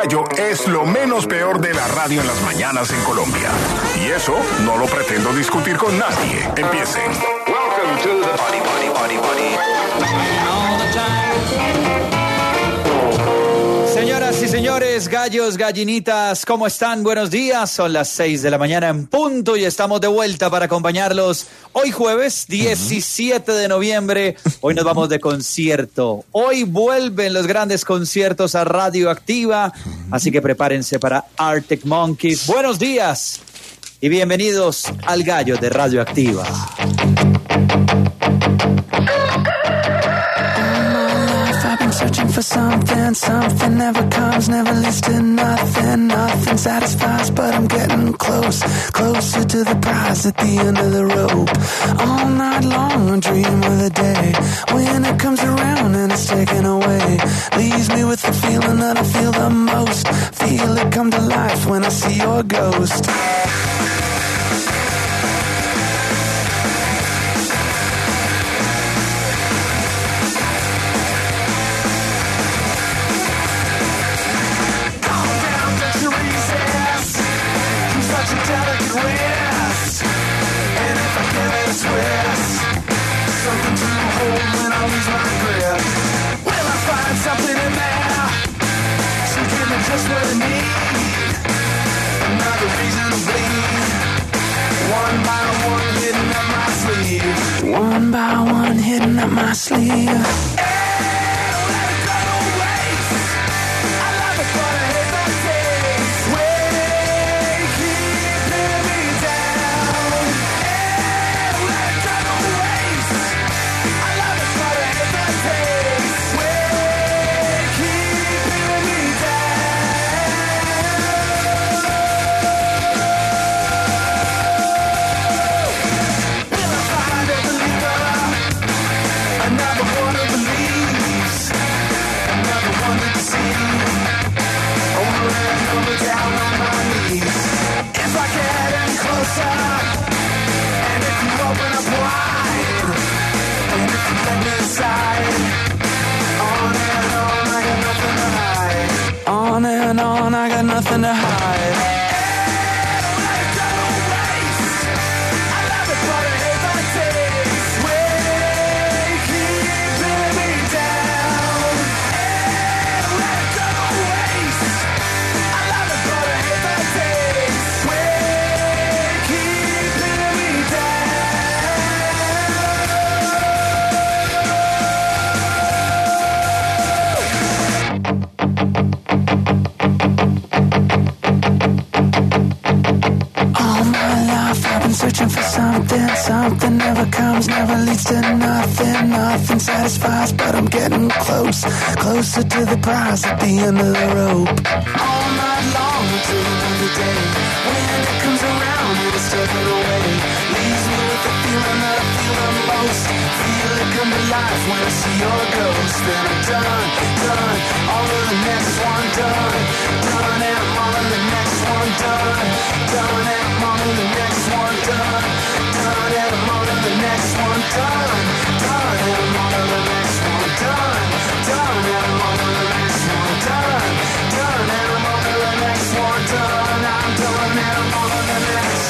Gallo es lo menos peor de la radio en las mañanas en Colombia. Y eso no lo pretendo discutir con nadie. Empiecen. Welcome to the party. All the time. Señoras y señores, gallos, gallinitas, ¿cómo están? Buenos días, son las 6 de la mañana en punto y estamos de vuelta para acompañarlos hoy jueves 17 de noviembre. Hoy nos vamos de concierto. Hoy vuelven los grandes conciertos a Radioactiva, así que prepárense para Arctic Monkeys. Buenos días y bienvenidos al Gallo de Radioactiva. Searching for something never comes, never leads to nothing satisfies, but I'm getting closer to the prize at the end of the rope. All night long I dream of the day when it comes around and it's taken away. Leaves me with the feeling that I feel the most. Feel it come to life when I see your ghost. Something to hold when I lose my grip. Will I find something in there to give me just what I need? Another reason to bleed. One by one hidden up my sleeve. One by one hidden up my sleeve. On and on, I got nothing to hide. Searching for something never comes, never leads to nothing satisfies, but I'm getting closer to the prize at the end of the rope. All night long I dream of the day when it comes around and it's taken away. Leaves me with the feeling that I feel the most. Feel it come to life when I see your ghost. Then I'm done, all of the next one done, and I'm on to the next one done, and I'm on to the next one done, and I'm on to the next one done, and I'm on to the next one done, and I'm on to the next one done, and I'm on to the next one done, I'm done and I'm on to the next.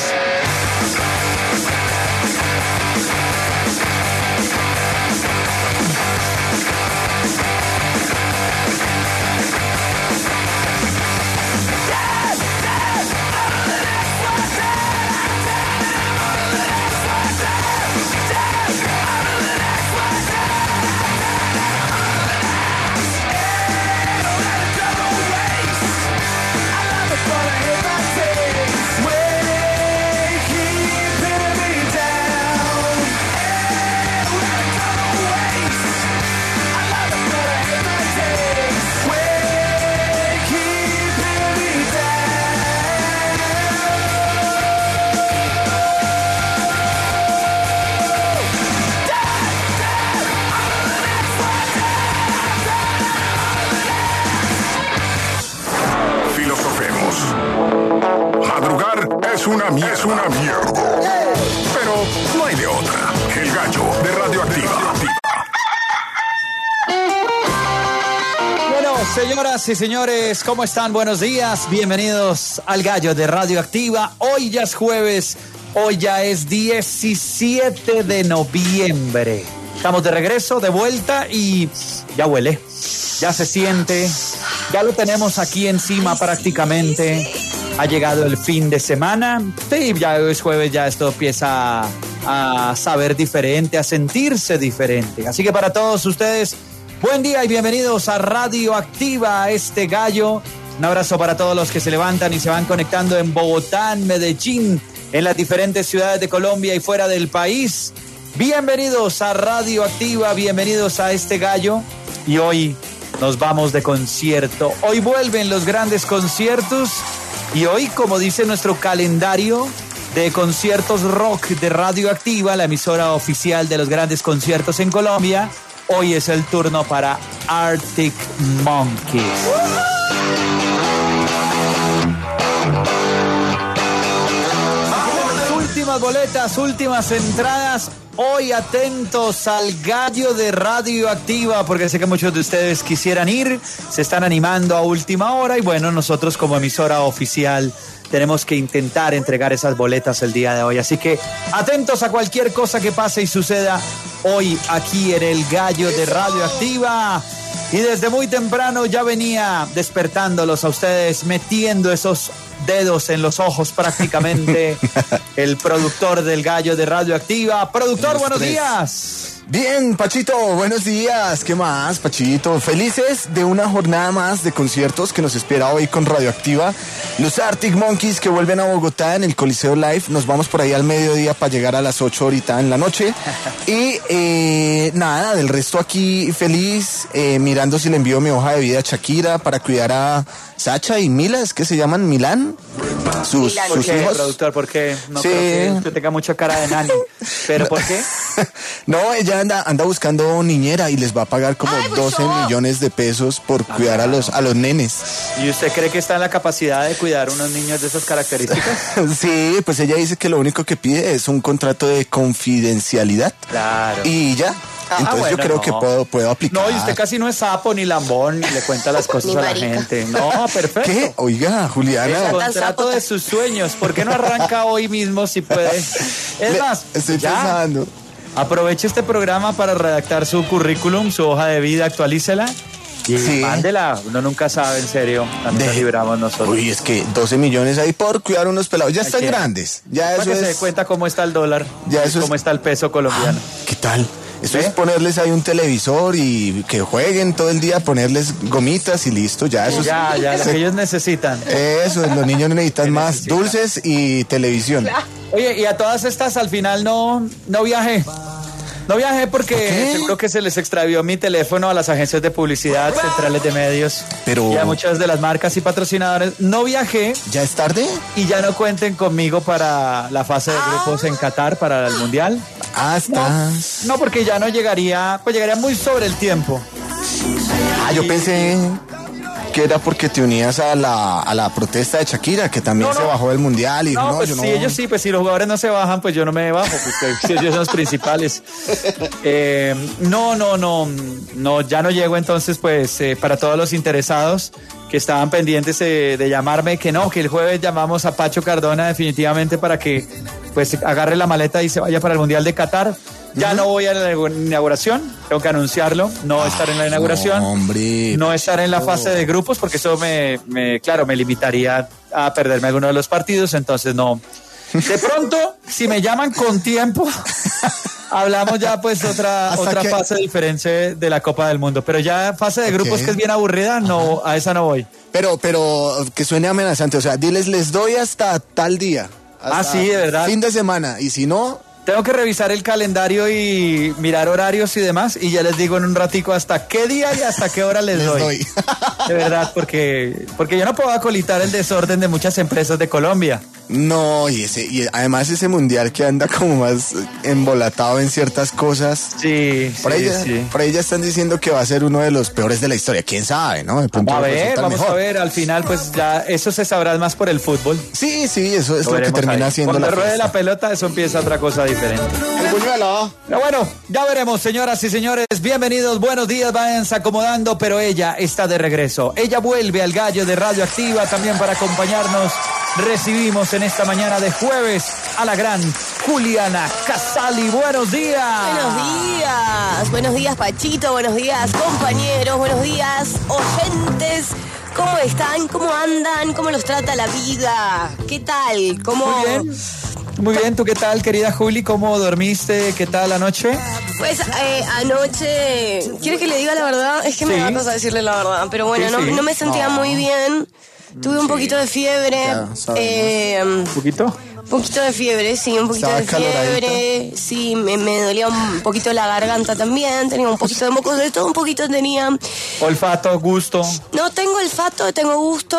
Es una mierda. Pero no hay de otra. El Gallo de Radioactiva. Bueno, Señoras y señores, ¿cómo están? Buenos días, bienvenidos al Gallo de Radioactiva. Hoy ya es jueves, hoy ya es 17 de noviembre. Estamos de regreso, de vuelta y ya huele, ya se siente, ya lo tenemos aquí encima prácticamente. Ha llegado el fin de semana, sí, ya es jueves, ya esto empieza a saber diferente, a sentirse diferente. Así que para todos ustedes, buen día y bienvenidos a Radioactiva, a este gallo. Un abrazo para todos los que se levantan y se van conectando en Bogotá, en Medellín, en las diferentes ciudades de Colombia y fuera del país. Bienvenidos a Radioactiva, bienvenidos a este gallo. Y hoy nos vamos de concierto. Hoy vuelven los grandes conciertos. Y hoy, como dice nuestro calendario de conciertos rock de Radioactiva, la emisora oficial de los grandes conciertos en Colombia, hoy es el turno para Arctic Monkeys. Últimas boletas, últimas entradas. Hoy atentos al Gallo de Radioactiva, porque sé que muchos de ustedes quisieran ir, se están animando a última hora y bueno, nosotros como emisora oficial tenemos que intentar entregar esas boletas el día de hoy. Así que atentos a cualquier cosa que pase y suceda hoy aquí en el Gallo de Radioactiva. Y desde muy temprano ya venía despertándolos a ustedes, metiendo esos dedos en los ojos prácticamente, el productor del Gallo de Radioactiva. Productor, buenos días. Bien, Pachito, buenos días. ¿Qué más, Pachito? Felices de una jornada más de conciertos que nos espera hoy con Radioactiva. Los Arctic Monkeys que vuelven a Bogotá en el Coliseo Live. Nos vamos por ahí al mediodía para llegar a las 8 ahorita en la noche. Y nada, del resto aquí feliz, mirando si le envío mi hoja de vida a Shakira para cuidar a Sacha y Mila, ¿es que se llaman Milán? Sus ¿Por qué, hijos. productor? ¿Por qué? No Sí. creo que tenga mucha cara de nani. ¿Pero por qué? No, ella anda buscando niñera y les va a pagar como 12 millones de pesos por cuidar a los nenes. ¿Y usted cree que está en la capacidad de cuidar unos niños de esas características? Sí, pues ella dice que lo único que pide es un contrato de confidencialidad. Claro. Y ya. Entonces bueno, yo creo que puedo aplicar. No, y usted casi no es sapo ni lambón, ni le cuenta las cosas Ni a la marica. gente. No, perfecto. ¿Qué? Oiga, El Juliana. contrato de sus sueños. ¿Por qué no arranca hoy mismo si puede? Es más, Estoy ya, pensando. aproveche este programa para redactar su currículum, su hoja de vida, actualícela y Sí. mándela. Uno nunca sabe, en serio. También nos libramos nosotros. Uy, es que 12 millones ahí por cuidar unos pelados. Ya están que- grandes. Ya Para eso que se dé es. cuenta cómo está el dólar, Ya y eso es- cómo está el peso colombiano. ¿Qué tal? Eso ¿Ve? es ponerles ahí un televisor y que jueguen todo el día, ponerles gomitas y listo. Ya eso es. Ya, lo que ellos necesitan. Eso es, los niños necesitan más necesitan? dulces y televisión. Oye, y a todas estas al final no viajé. No viajé porque ¿Por qué? seguro que se les extravió mi teléfono a las agencias de publicidad, centrales de medios Pero- y a muchas de las marcas y patrocinadores. No viajé ¿Ya es tarde? y ya no cuenten conmigo para la fase de grupos en Qatar para el Mundial. Ah, estás. No, porque ya no llegaría, pues llegaría muy sobre el tiempo. Ah, yo pensé que era porque te unías a la protesta de Shakira, que también No, se no. bajó del mundial y dijo, No, pues yo sí, ellos sí, pues si los jugadores no se bajan, pues yo no me bajo, porque si ellos son los principales. No, ya no llego entonces, pues para todos los interesados que estaban pendientes de llamarme, que el jueves llamamos a Pacho Cardona definitivamente para que pues agarre la maleta y se vaya para el Mundial de Qatar. Ya no voy a la inauguración, tengo que anunciarlo, no estar en la inauguración, no, hombre. no estar en la fase de grupos, porque eso me limitaría a perderme alguno de los partidos, entonces no. De pronto, si me llaman con tiempo, hablamos ya pues otra que- fase diferente de la Copa del Mundo, pero ya fase de grupos Ok. que es bien aburrida, no, a esa no voy. Pero que suene amenazante, o sea, diles, les doy hasta tal día. Hasta sí, de verdad. Fin de semana, y si no, Tengo que revisar el calendario y mirar horarios y demás, y ya les digo en un ratico hasta qué día y hasta qué hora les doy. De verdad, porque yo no puedo acolitar el desorden de muchas empresas de Colombia. No, y además ese mundial que anda como más embolatado en ciertas cosas. Sí, Por ahí ya están diciendo que va a ser uno de los peores de la historia. ¿Quién sabe, no? De pronto Vamos a ver, al final pues ya eso se sabrá más por el fútbol. Sí, eso es lo que termina siendo cuando la ruede fiesta. la pelota, eso empieza otra cosa diferente. El buñuelo. Pero bueno, ya veremos, señoras y señores. Bienvenidos, buenos días, váyanse acomodando, pero ella está de regreso. Ella vuelve al Gallo de Radioactiva también para acompañarnos. Recibimos en esta mañana de jueves a la gran Juliana Casali. Buenos días. Buenos días Pachito, buenos días compañeros, buenos días oyentes. ¿Cómo están? ¿Cómo andan? ¿Cómo los trata la vida? ¿Qué tal? ¿Cómo... Muy bien, ¿tú qué tal, querida Juli? ¿Cómo dormiste? ¿Qué tal anoche? Pues anoche... ¿Quieres que le diga la verdad? Es que me da cosa decirle la verdad, pero bueno, Sí. no me sentía muy bien. Tuve un poquito de fiebre. ¿Un poquito? Un poquito de fiebre, sí, un poquito de fiebre. Sí, me dolía un poquito la garganta también. Tenía un poquito de mocos, de todo un poquito tenía. Olfato, gusto. No tengo olfato, tengo gusto.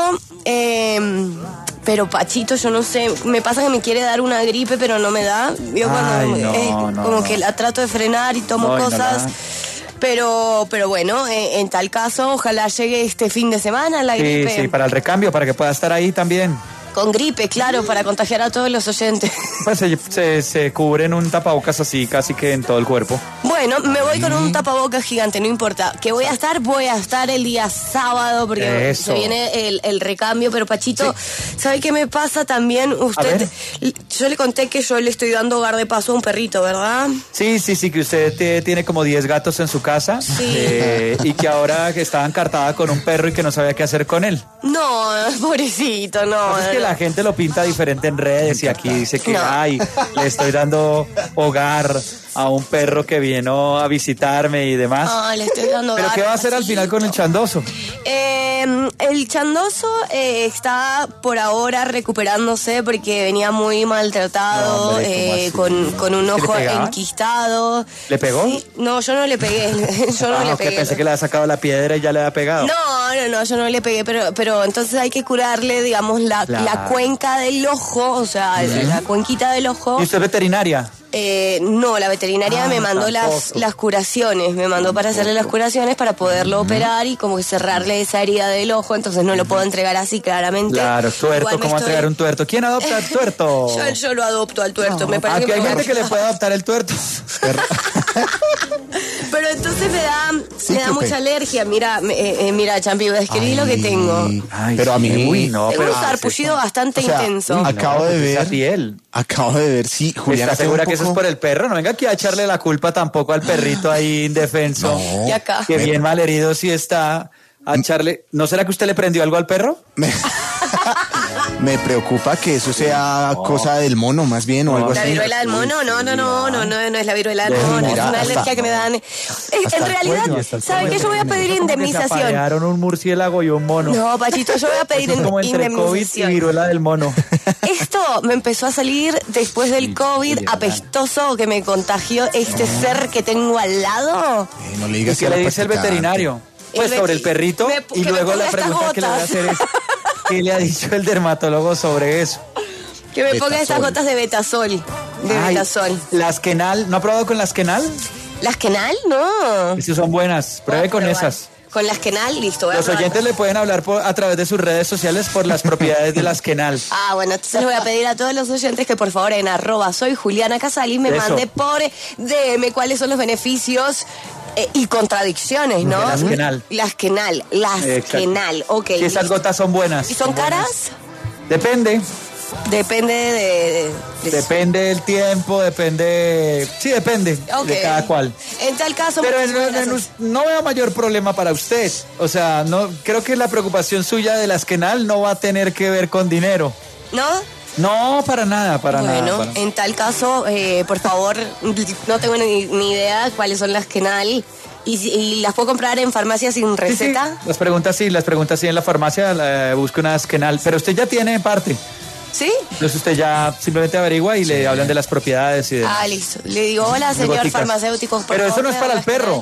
Pero Pachito, yo no sé, me pasa que me quiere dar una gripe, pero no me da. Yo cuando que la trato de frenar y tomo cosas. Pero bueno, en tal caso, ojalá llegue este fin de semana la gripe. Sí, para el recambio, para que pueda estar ahí también. Con gripe, claro, para contagiar a todos los oyentes. Pues se cubren un tapabocas así casi que en todo el cuerpo. Bueno, me voy con un tapabocas gigante, no importa. Que voy a estar el día sábado porque se viene el recambio. Pero Pachito, ¿sabe qué me pasa también? Usted, yo le conté que yo le estoy dando hogar de paso a un perrito, ¿verdad? Sí, que usted tiene como 10 gatos en su casa. Sí. Y que ahora que estaba encartada con un perro y que no sabía qué hacer con él. No, pobrecito, no. Pues es que la gente lo pinta diferente en redes y aquí dice que, le estoy dando hogar a un perro que vino a visitarme y demás. Le estoy dando hogar. ¿Pero qué va a hacer al final con el chandoso? El chandoso está por ahora recuperándose porque venía muy maltratado, con un ojo enquistado. ¿Le pegó? Sí. No, yo no le pegué. Yo no le pegué. Pensé que le había sacado la piedra y ya le había pegado. No, yo no le pegué, pero entonces hay que curarle, digamos, la cuenca del ojo, o sea, la cuenquita del ojo. ¿Y usted es veterinaria? No, la veterinaria me mandó las curaciones, me mandó para hacerle las curaciones para poderlo operar y como que cerrarle esa herida del ojo, entonces no lo puedo entregar así claramente. Claro, tuerto, ¿cómo entregar un tuerto? ¿Quién adopta al tuerto? Yo lo adopto al tuerto, me parece Aquí hay gente que le puede adoptar el tuerto. Pero entonces me da mucha alergia. Mira, Champi, escribí lo que tengo. Pero a mí, tengo un sarpullido bastante intenso. Acabo de ver, sí, Juliana. ¿Estás segura que eso es por el perro? No venga aquí a echarle la culpa tampoco al perrito ahí indefenso. Y acá. Que bien malherido sí está. A echarle. ¿No será que usted le prendió algo al perro? Me preocupa que eso sea cosa del mono, más bien, o algo así. ¿La viruela del mono? No es la viruela del mono, es una alergia que me dan. En realidad, ¿saben qué? Yo voy a pedir indemnización. Se aparearon un murciélago y un mono. No, Pachito, yo voy a pedir como entre COVID y viruela del mono. Esto me empezó a salir después del COVID apestoso que me contagió este ser que tengo al lado. No le digas ¿Y qué le dice el veterinario? Pues sobre el perrito, y luego la pregunta que le voy a hacer es ¿qué le ha dicho el dermatólogo sobre eso? Que me ponga estas gotas de betasol. Betasol. ¿Las Kenal? ¿No ha probado con las Kenal? ¿Las Kenal? No. Esas son buenas, pruebe con esas. Con las Kenal, listo. Los oyentes le pueden hablar a través de sus redes sociales por las propiedades de las Kenal. Bueno, entonces les voy a pedir a todos los oyentes que por favor en @soyjulianacasali me mande por DM cuáles son los beneficios y contradicciones, ¿no? Las Kenal. Las Kenal, ok. Si esas gotas son buenas. ¿Y son caras? Depende. Depende Depende del tiempo, depende de cada cual. En tal caso... Pero no veo mayor problema para usted. O sea, no creo que la preocupación suya de las Kenal no va a tener que ver con dinero. ¿No? No, para nada, nada. Bueno, en tal caso, por favor, no tengo ni idea cuáles son las Kenal. ¿Y las puedo comprar en farmacia sin receta? Sí. Las preguntas sí en la farmacia, busque unas Kenal. Pero usted ya tiene parte. ¿Sí? Entonces usted ya simplemente averigua y le hablan de las propiedades y de... Listo. Le digo, hola, señor farmacéutico. Pero eso no es para el perro.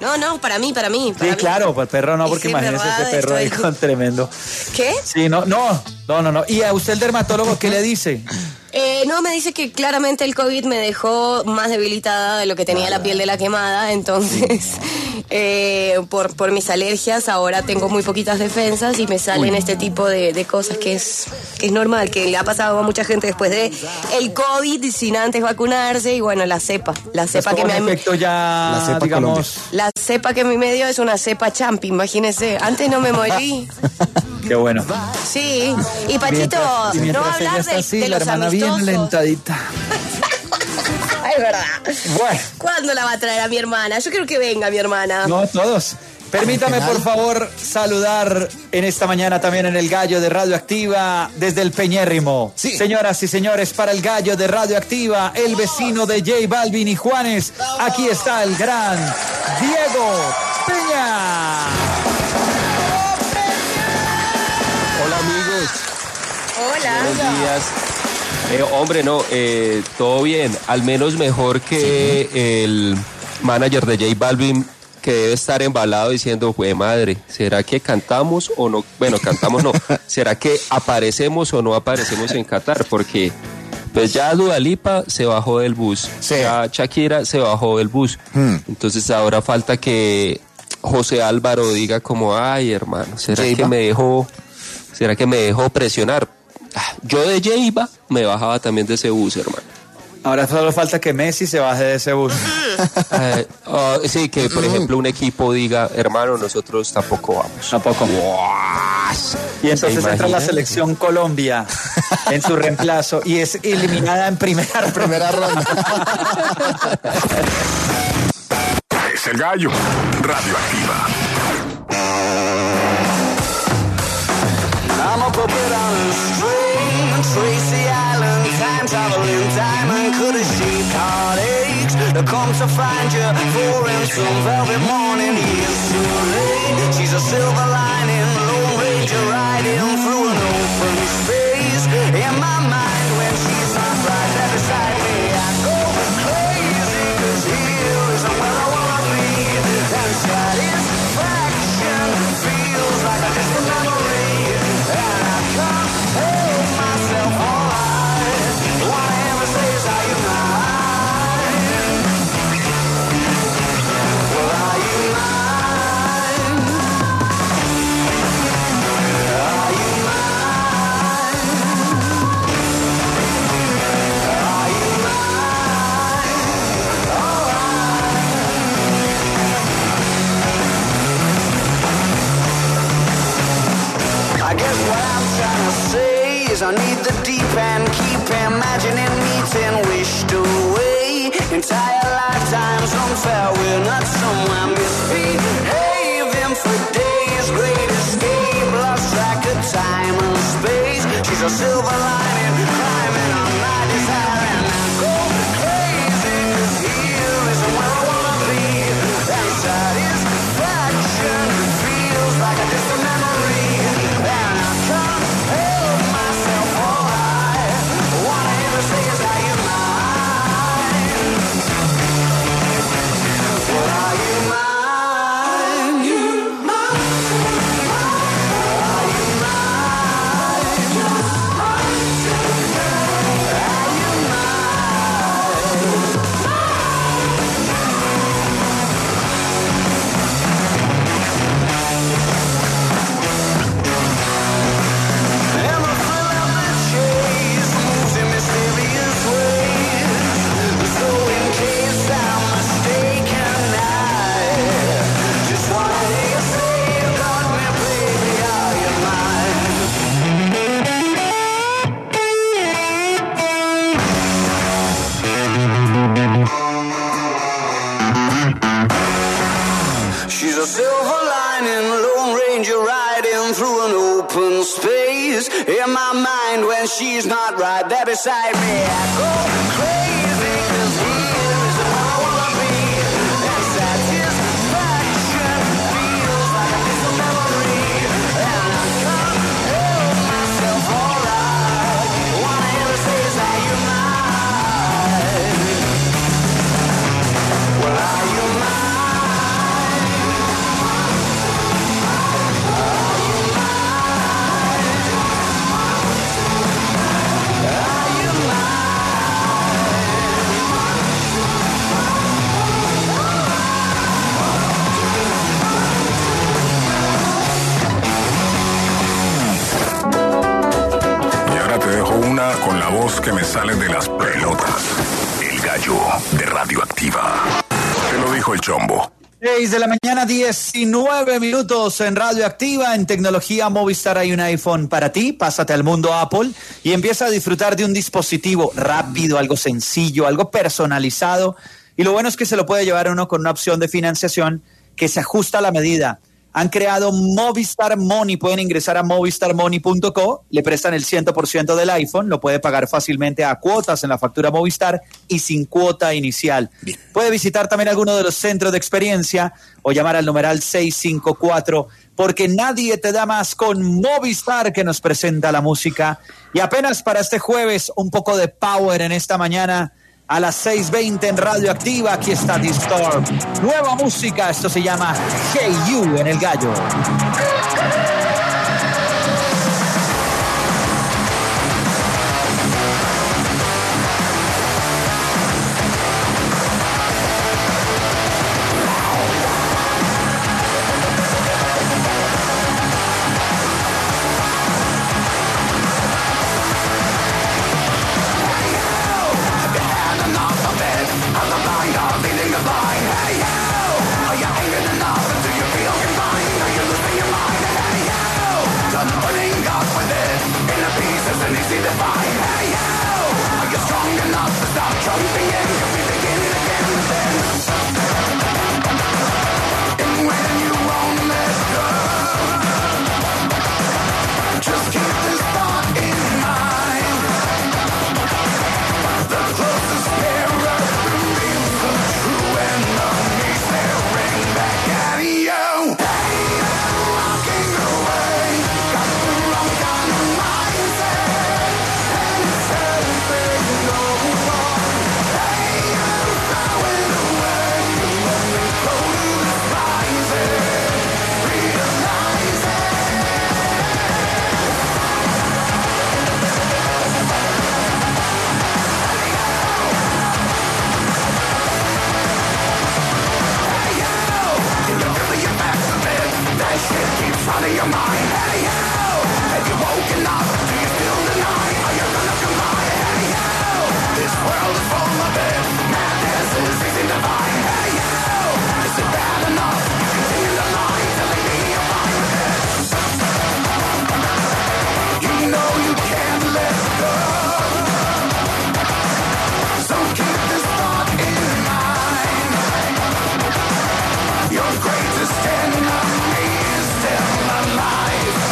No, para mí. Sí, claro, pues perro no, porque imagínese ese perro ahí con tremendo. ¿Qué? Sí, no. ¿Y a usted el dermatólogo qué le dice? No, me dice que claramente el COVID me dejó más debilitada de lo que tenía la piel de la quemada, entonces por mis alergias ahora tengo muy poquitas defensas y me salen este tipo de cosas que es normal, que le ha pasado a mucha gente después de el COVID sin antes vacunarse y bueno, la cepa que me efecto ya, la cepa digamos, la cepa que a mí me dio es una cepa champi, imagínese, antes no me morí. Qué bueno. Sí, y Pachito, no va a hablar de la los hermana amistosos. bien lentadita. Ay, verdad. Bueno. ¿Cuándo la va a traer a mi hermana? Yo quiero que venga mi hermana. No, todos. Permítame, por favor, saludar en esta mañana también en el Gallo de Radioactiva desde el Peñérrimo. Sí. Señoras y señores, para el Gallo de Radioactiva, el vecino de J Balvin y Juanes, aquí está el gran Diego Peña. Hola amigos. Hola. Buenos días. Todo bien. Al menos mejor que el manager de J Balvin, que debe estar embalado diciendo, jue madre, ¿será que cantamos o no? Bueno, cantamos no. ¿Será que aparecemos o no aparecemos en Qatar? Porque pues ya Dua Lipa se bajó del bus. Sí. Ya Shakira se bajó del bus. Entonces ahora falta que José Álvaro diga como, ay hermano, ¿será que me dejó presionar? Yo de Jeiba me bajaba también de ese bus, hermano. Ahora solo falta que Messi se baje de ese bus. Sí, que por ejemplo un equipo diga, hermano, nosotros tampoco vamos. Tampoco. Y entonces entra la selección Colombia en su reemplazo y es eliminada en primera ronda. Es el Gallo. Radioactiva. I'm a puppet on a string, Tracy Island, time traveling diamond, could have shaped heartaches. To come to find you for in some velvet morning, years too late. She's a silver lining, Lone Ranger riding through an open space. In my mind when she's not right there beside me, I go crazy, 'cause here isn't where I wanna be. And satisfaction feels like a distant memory. I guess what I'm trying to say is I need the deep and keep imagining meeting wished away. Entire lifetimes unfair, we're not somewhere misbehaving for days. Great escape, lost track of time and space. She's a silver lining, climbing on my desire, and I go crazy, 'cause here isn't where I wanna be. And satisfaction feels like a distant memory. In my mind when she's not right there beside me, I go crazy, 'cause here is where I wanna be. And satisfaction feels like a distant memory. And I can't help myself, alright. Wanna hear her say, is are you mine? Well, are you mine? voz que me sale de las pelotas. El gallo de Radioactiva. Te lo dijo el Chombo. 6 de la mañana, 19 minutos en Radioactiva. En tecnología Movistar hay un iPhone para ti. Pásate al mundo Apple y empieza a disfrutar de un dispositivo rápido, algo sencillo, algo personalizado. Y lo bueno es que se lo puede llevar uno con una opción de financiación que se ajusta a la medida. Han creado Movistar Money, pueden ingresar a movistarmoney.co, le prestan el 100% del iPhone, lo puede pagar fácilmente a cuotas en la factura Movistar y sin cuota inicial. Bien. Puede visitar también alguno de los centros de experiencia o llamar al numeral 654, porque nadie te da más con Movistar, que nos presenta la música. Y apenas para este jueves, un poco de power en esta mañana. A las 6:20 en Radioactiva, aquí está Disturb. Nueva música, esto se llama Hey You en El Gallo. Your greatest enemy is still alive.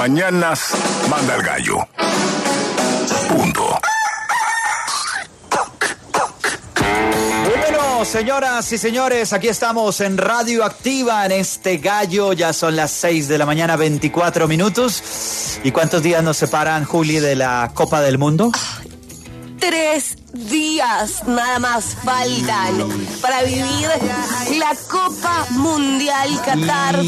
mañanas manda el gallo. Punto. Bueno, señoras y señores, aquí estamos en Radio Activa, en este gallo. Ya son las 6 de la mañana, 24 minutos. ¿Y cuántos días nos separan, Juli, de la Copa del Mundo? 3 días nada más faltan para vivir la Copa Mundial Qatar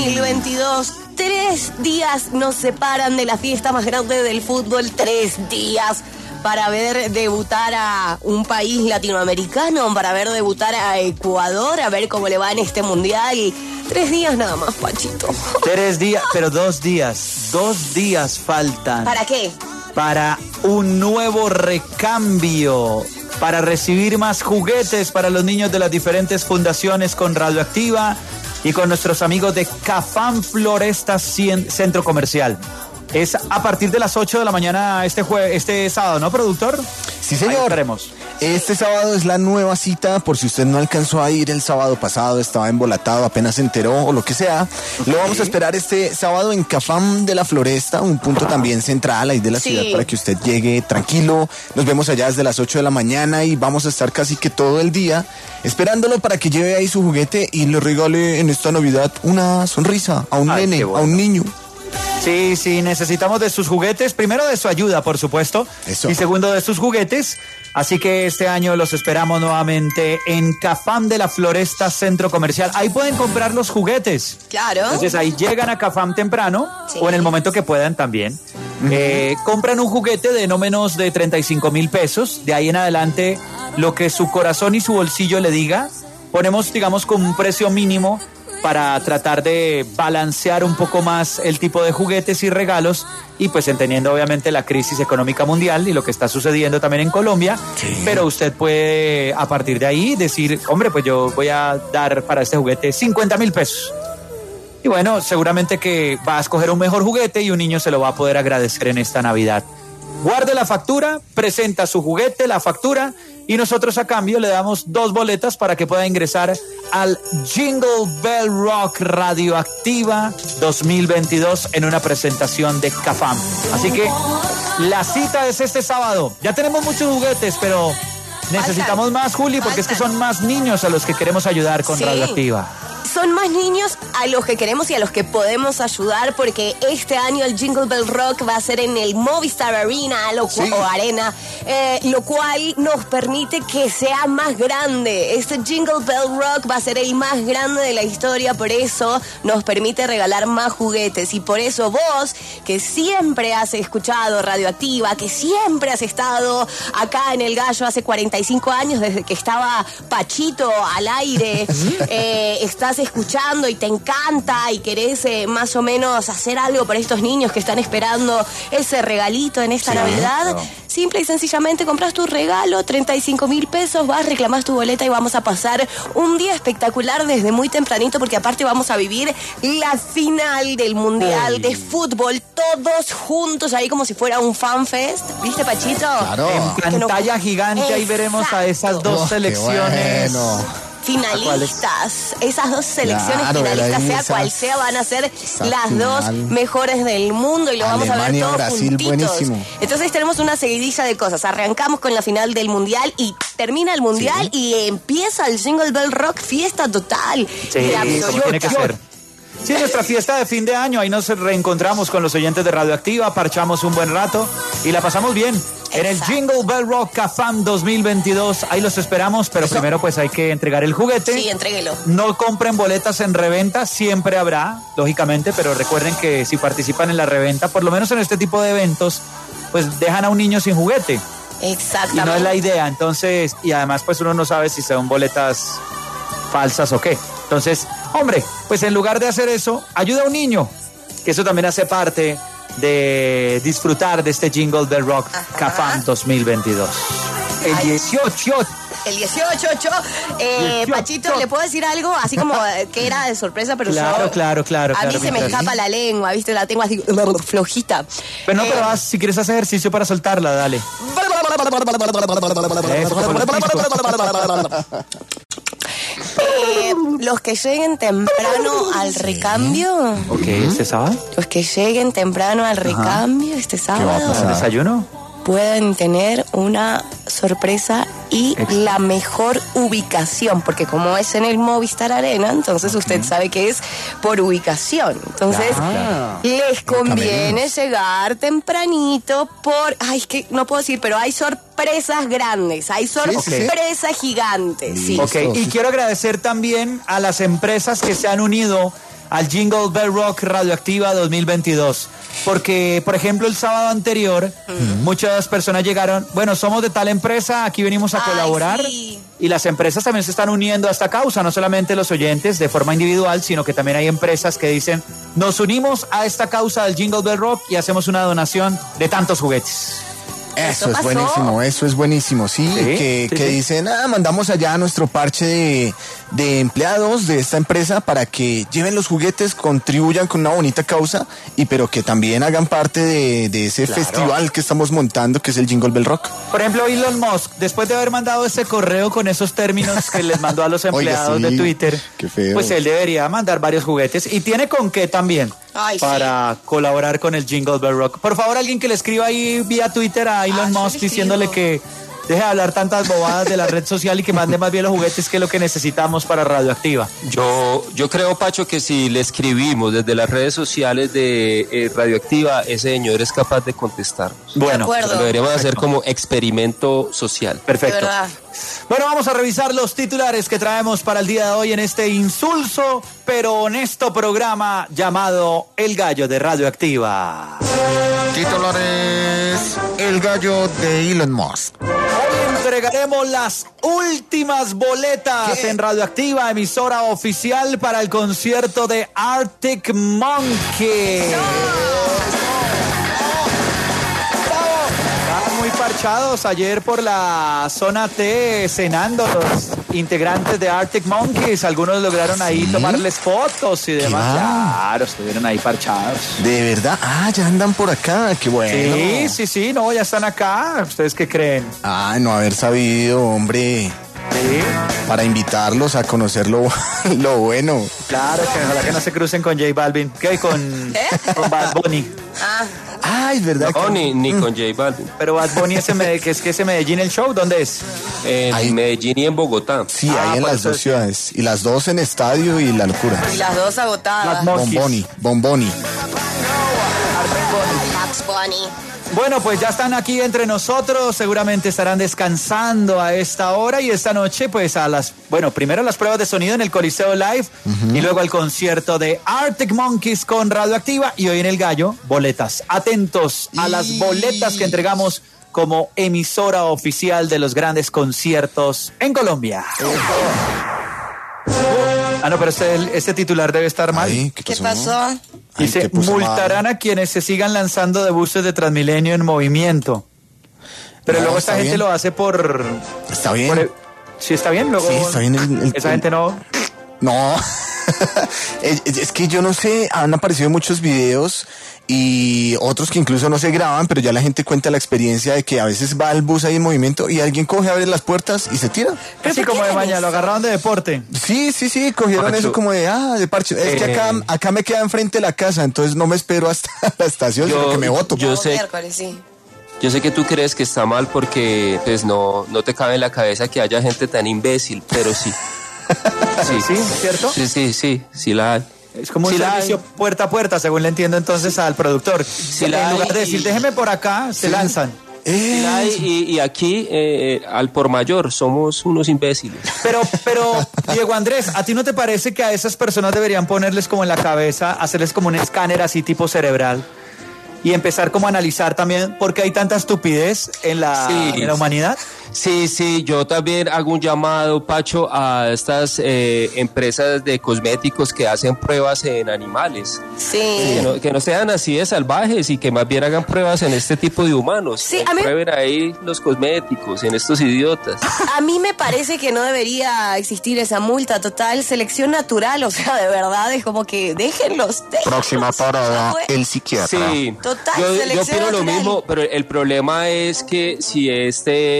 2022. 3 días nos separan de la fiesta más grande del fútbol. 3 días para ver debutar a un país latinoamericano, para ver debutar a Ecuador, a ver cómo le va en este mundial. 3 días nada más, Pachito. 3 días, pero 2 días. 2 días faltan. ¿Para qué? Para un nuevo recambio, para recibir más juguetes para los niños de las diferentes fundaciones con Radioactiva y con nuestros amigos de Cafam Floresta Centro Comercial. Es a partir de las 8 de la mañana este sábado, ¿no, productor? Sí, señor. Ahí estaremos. Este sábado es la nueva cita, por si usted no alcanzó a ir el sábado pasado, estaba embolatado, apenas se enteró o lo que sea. Lo vamos a esperar este sábado en Cafam de la Floresta, un punto también central ahí de la ciudad para que usted llegue tranquilo. Nos vemos allá desde las 8 de la mañana y vamos a estar casi que todo el día esperándolo para que lleve ahí su juguete y le regale en esta Navidad una sonrisa a un nene, bueno, a un niño. Sí, necesitamos de sus juguetes, primero de su ayuda, por supuesto, y segundo de sus juguetes, así que este año los esperamos nuevamente en Cafam de la Floresta Centro Comercial. Ahí pueden comprar los juguetes. Claro. Entonces ahí llegan a Cafam temprano, o en el momento que puedan también. Compran un juguete de no menos de 35,000 pesos, de ahí en adelante lo que su corazón y su bolsillo le diga, ponemos, digamos, con un precio mínimo para tratar de balancear un poco más el tipo de juguetes y regalos y pues entendiendo obviamente la crisis económica mundial y lo que está sucediendo también en Colombia, pero usted puede a partir de ahí decir, hombre, pues yo voy a dar para este juguete 50,000 pesos. Y bueno, seguramente que va a escoger un mejor juguete y un niño se lo va a poder agradecer en esta Navidad. Guarde la factura, presenta su juguete, la factura, y nosotros a cambio le damos 2 boletas para que pueda ingresar al Jingle Bell Rock Radioactiva 2022 en una presentación de Cafam. Así que la cita es este sábado. Ya tenemos muchos juguetes, pero necesitamos más, Juli, porque es que son más niños a los que queremos ayudar con Radioactiva. Son más niños a los que queremos y a los que podemos ayudar, porque este año el Jingle Bell Rock va a ser en el Movistar Arena o Arena, lo cual nos permite que sea más grande. Este Jingle Bell Rock va a ser el más grande de la historia, por eso nos permite regalar más juguetes. Y por eso vos, que siempre has escuchado Radioactiva, que siempre has estado acá en El Gallo hace 45 años, desde que estaba Pachito al aire, estás escuchando y te encanta y querés más o menos hacer algo para estos niños que están esperando ese regalito en esta Navidad, simple y sencillamente compras tu regalo, 35,000 pesos, vas, reclamás tu boleta y vamos a pasar un día espectacular desde muy tempranito, porque aparte vamos a vivir la final del Mundial de Fútbol, todos juntos ahí como si fuera un fan fest, ¿viste, Pachito? Claro. En pantalla gigante ahí veremos a esas 2 selecciones. Finalistas, esas 2 selecciones finalistas, sea cual sea, van a ser las 2 mejores del mundo y lo vamos a ver todos Brasil, juntitos. Buenísimo. Entonces tenemos una seguidilla de cosas. Arrancamos con la final del Mundial y termina el Mundial y empieza el Jingle Bell Rock, fiesta total. Sí, como tiene que ser. Sí, nuestra fiesta de fin de año, ahí nos reencontramos con los oyentes de Radioactiva, parchamos un buen rato y la pasamos bien. En el Jingle Bell Rock Cafam 2022, ahí los esperamos, pero primero pues hay que entregar el juguete. Sí, entréguelo. No compren boletas en reventa, siempre habrá, lógicamente, pero recuerden que si participan en la reventa, por lo menos en este tipo de eventos, pues dejan a un niño sin juguete. Exactamente. Y no es la idea, entonces, y además pues uno no sabe si son boletas falsas o qué. Entonces, hombre, pues en lugar de hacer eso, ayuda a un niño, que eso también hace parte de disfrutar de este Jingle Bell Rock Cafam 2022. El 18. El 18. Pachito, ¿le puedo decir algo? Así como que era de sorpresa, pero Claro. A mí se me escapa la lengua, ¿viste? La tengo así flojita. Pero no, pero si quieres hacer ejercicio para soltarla, dale. los que lleguen temprano al recambio. Ok, ¿este sábado? Los que lleguen temprano al recambio este sábado. ¿El desayuno? Pueden tener una sorpresa y la mejor ubicación, porque como es en el Movistar Arena, entonces usted sabe que es por ubicación. Entonces, les conviene llegar tempranito es que no puedo decir, pero hay sorpresas grandes, hay sorpresas gigantes. Sí. Ok, y quiero agradecer también a las empresas que se han unido al Jingle Bell Rock Radioactiva 2022. Porque, por ejemplo, el sábado anterior, muchas personas llegaron, bueno, somos de tal empresa, aquí venimos a colaborar. Sí. Y las empresas también se están uniendo a esta causa, no solamente los oyentes de forma individual, sino que también hay empresas que dicen, nos unimos a esta causa del Jingle Bell Rock y hacemos una donación de tantos juguetes. Eso es buenísimo, sí, que dicen, mandamos allá a nuestro parche de empleados de esta empresa para que lleven los juguetes, contribuyan con una bonita causa, pero que también hagan parte de ese festival que estamos montando, que es el Jingle Bell Rock. Por ejemplo, Elon Musk, después de haber mandado ese correo con esos términos que les mandó a los empleados de Twitter, pues él debería mandar varios juguetes, y tiene con qué también. Para colaborar con el Jingle Bell Rock. Por favor, alguien que le escriba ahí vía Twitter a Elon Musk diciéndole que deje de hablar tantas bobadas de la red social y que mande más bien los juguetes, que es lo que necesitamos para Radioactiva. Yo creo, Pacho, que si le escribimos desde las redes sociales de Radioactiva, ese señor es capaz de contestarnos. Bueno, lo deberíamos hacer como experimento social. Perfecto. Bueno, vamos a revisar los titulares que traemos para el día de hoy en este insulso pero honesto programa llamado El Gallo de Radioactiva. Titulares: El Gallo de Elon Musk. Hoy entregaremos las últimas boletas en Radioactiva, emisora oficial para el concierto de Arctic Monkeys. Parchados ayer por la zona T cenando los integrantes de Arctic Monkeys. Algunos lograron ahí tomarles fotos y demás. Claro, estuvieron ahí parchados. ¿De verdad? Ya andan por acá, qué bueno. Sí, no, ya están acá. ¿Ustedes qué creen? No haber sabido, hombre. Sí. Para invitarlos a conocer lo bueno. Claro, que ojalá que no se crucen con J Balvin. ¿Qué? Con Bad Bunny. Es verdad. No, ni con J Balvin. Pero Bad Bunny ese Medellín el show, ¿dónde es? En Medellín y en Bogotá. Sí, ahí en las dos ciudades. Y las dos en estadio y la locura. Y las dos agotadas. Bomboni. Bueno, pues ya están aquí entre nosotros, seguramente estarán descansando a esta hora y esta noche pues primero las pruebas de sonido en el Coliseo Live y luego el concierto de Arctic Monkeys con Radioactiva y hoy en El Gallo, boletas. Atentos a las boletas que entregamos como emisora oficial de los grandes conciertos en Colombia. No, pero este titular debe estar mal. ¿Qué pasó? Dice, multarán a quienes se sigan lanzando de buses de Transmilenio en movimiento. Pero luego esta gente lo hace por... Está bien. Sí, está bien. Luego, sí, está bien. Esa gente no... No. Es que yo no sé, han aparecido muchos videos y otros que incluso no se graban, pero ya la gente cuenta la experiencia de que a veces va el bus ahí en movimiento y alguien coge, abre las puertas y se tira. Así como de mañana, lo agarraron de deporte. Sí, cogieron eso como de parche. Es que acá me queda enfrente de la casa, entonces no me espero hasta la estación, sino que me boto. Yo sé que tú crees que está mal porque pues no te cabe en la cabeza que haya gente tan imbécil, pero sí. Sí, ¿cierto? Sí la hay. Es como un servicio puerta a puerta, según le entiendo entonces al productor. En lugar de decir, déjeme por acá, se lanzan. Y aquí, al por mayor, somos unos imbéciles. Pero, Diego Andrés, ¿a ti no te parece que a esas personas deberían ponerles como en la cabeza, hacerles como un escáner así tipo cerebral? Y empezar como a analizar también por qué hay tanta estupidez en la humanidad. Sí, yo también hago un llamado, Pacho, a estas empresas de cosméticos que hacen pruebas en animales. Sí. Que no sean así de salvajes y que más bien hagan pruebas en este tipo de humanos. Sí, prueben ahí los cosméticos, en estos idiotas. A mí me parece que no debería existir esa multa total, selección natural, o sea, de verdad, es como que déjenlos. Próxima parada, el psiquiatra. Sí, total, yo opino lo mismo, pero el problema es que si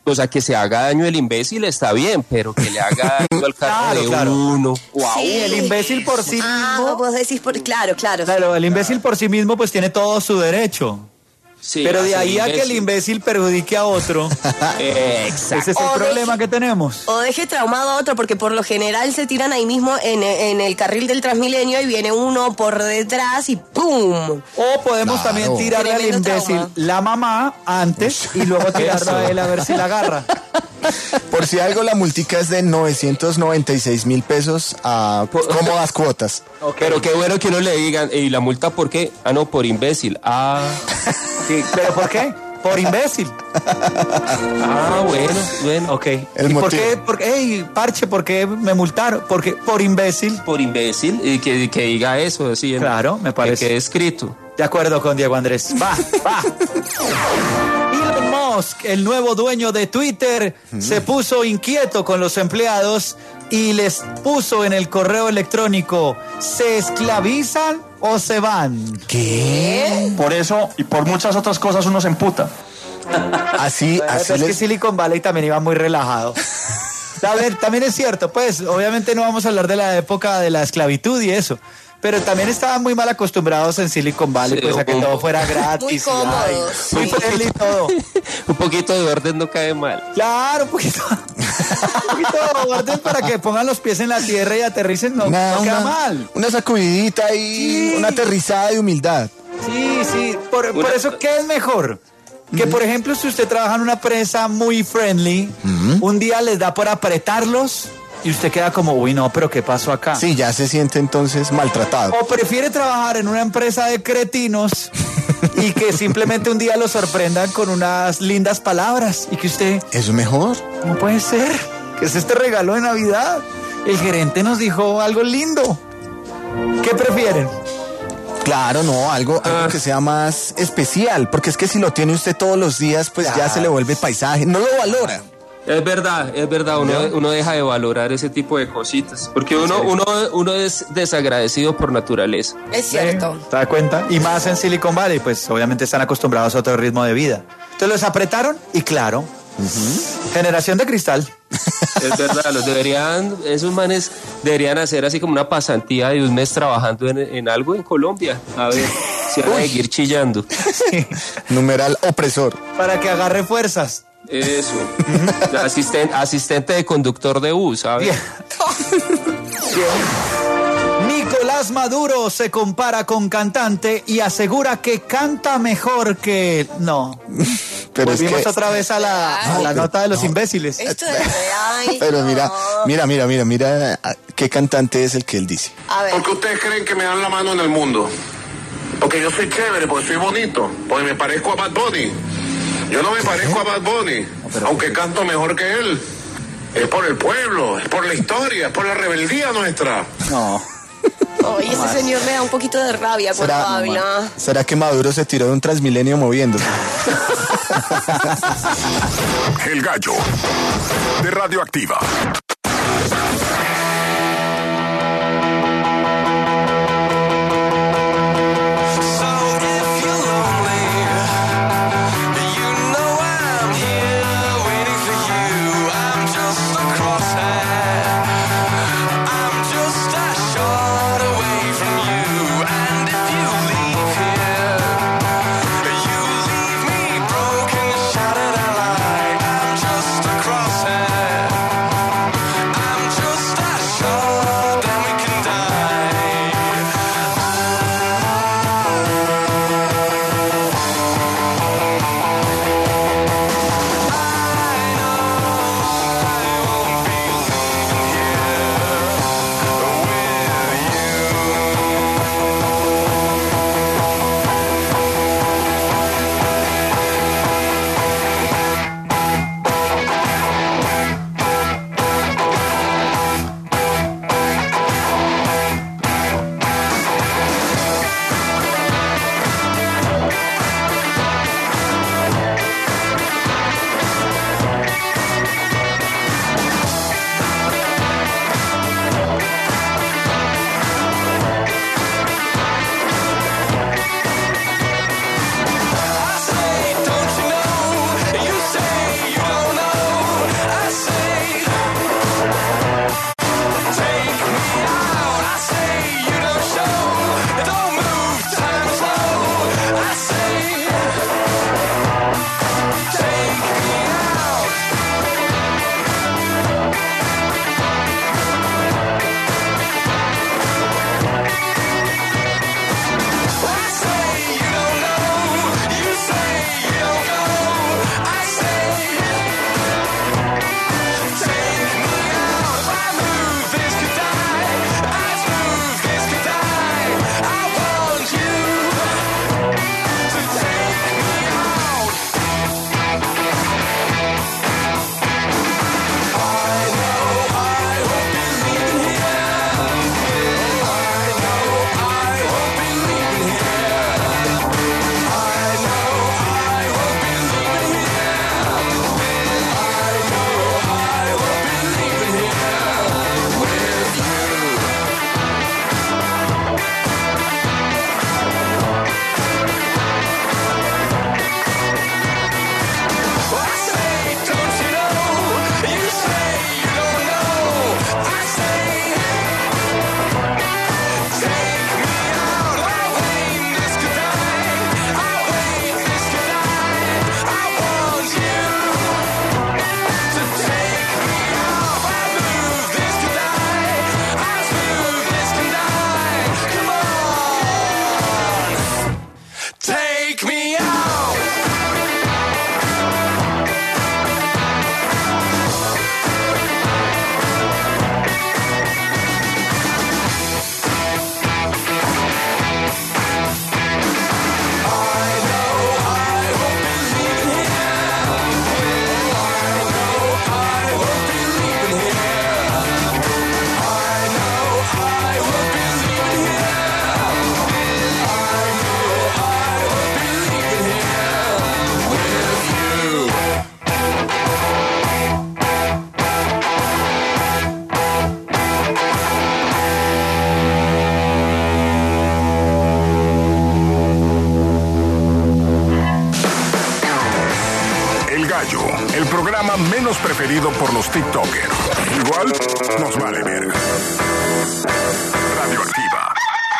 o sea, que se haga daño el imbécil está bien, pero que le haga daño al carro de uno. Wow. Sí, el imbécil por sí mismo. Vos decís claro. Claro, el imbécil por sí mismo pues tiene todo su derecho. Sí, pero de ahí a que el imbécil perjudique a otro. Exacto. Ese es el problema que tenemos. O deje traumado a otro, porque por lo general se tiran ahí mismo en el carril del Transmilenio y viene uno por detrás y ¡pum! O podemos también tirarle al imbécil trauma. La mamá antes y luego tirarlo a él a ver si la agarra. Por si algo, la multica es de 996,000 pesos a cómodas cuotas. Okay. Pero qué bueno que uno le digan, ¿y la multa por qué? Ah, no, por imbécil. Ah. Sí, ¿pero por qué? Por imbécil. Ah, bueno. Ok. ¿Y por qué? Hey, parche, ¿por qué me multaron? Porque por imbécil. Por imbécil, y que diga eso, así. Claro, me parece. Que quede escrito. De acuerdo con Diego Andrés. Va. Elon Musk, el nuevo dueño de Twitter, se puso inquieto con los empleados y les puso en el correo electrónico: ¿se esclavizan o se van? ¿Qué? Por eso y por muchas otras cosas uno se emputa. Así es que Silicon Valley también iba muy relajado. A ver, también es cierto, pues obviamente no vamos a hablar de la época de la esclavitud y eso, pero también estaban muy mal acostumbrados en Silicon Valley, sí, pues a que todo fuera gratis. Muy cómodos. Muy friendly todo. Un poquito de orden no cae mal. Claro, un poquito de orden para que pongan los pies en la tierra y aterricen, no queda mal. Una sacudidita y una aterrizada de humildad. Sí, por eso, ¿qué es mejor? Que, por ejemplo, si usted trabaja en una empresa muy friendly, un día les da por apretarlos y usted queda como, uy, no, pero ¿qué pasó acá? Sí, ya se siente entonces maltratado. O prefiere trabajar en una empresa de cretinos y que simplemente un día lo sorprendan con unas lindas palabras y que usted... ¿Eso es mejor? No puede ser. ¿Qué es este regalo de Navidad? El gerente nos dijo algo lindo. ¿Qué prefieren? Claro, no, algo que sea más especial, porque es que si lo tiene usted todos los días, pues ya se le vuelve paisaje, no lo valora. Es verdad, uno deja de valorar ese tipo de cositas, porque uno es desagradecido por naturaleza. Es cierto. ¿Te das cuenta? Y más en Silicon Valley, pues obviamente están acostumbrados a otro ritmo de vida. Entonces los apretaron y claro, generación de cristal. Es verdad, esos manes deberían hacer así como una pasantía de un mes trabajando en algo en Colombia. A ver si van a seguir chillando. Sí. Numeral opresor. Para que agarre fuerzas. Eso. Asistente de conductor de bus, ¿sabes? Nicolás Maduro se compara con cantante y asegura que canta mejor que... No. Pero volvimos otra vez a la nota de los imbéciles. Esto es real. Pero mira, ¿qué cantante es el que él dice? A ver. ¿Por qué ustedes creen que me dan la mano en el mundo? Porque yo soy chévere, porque soy bonito, porque me parezco a Bad Bunny. Yo no me parezco a Bad Bunny, aunque canto mejor que él. Es por el pueblo, es por la historia, es por la rebeldía nuestra. No. Y ese señor me da un poquito de rabia cuando habla. ¿Será que Maduro se tiró de un Transmilenio moviéndose? El gallo de Radioactiva. menos preferido por los TikTokers. Igual, nos vale verga. Radioactiva.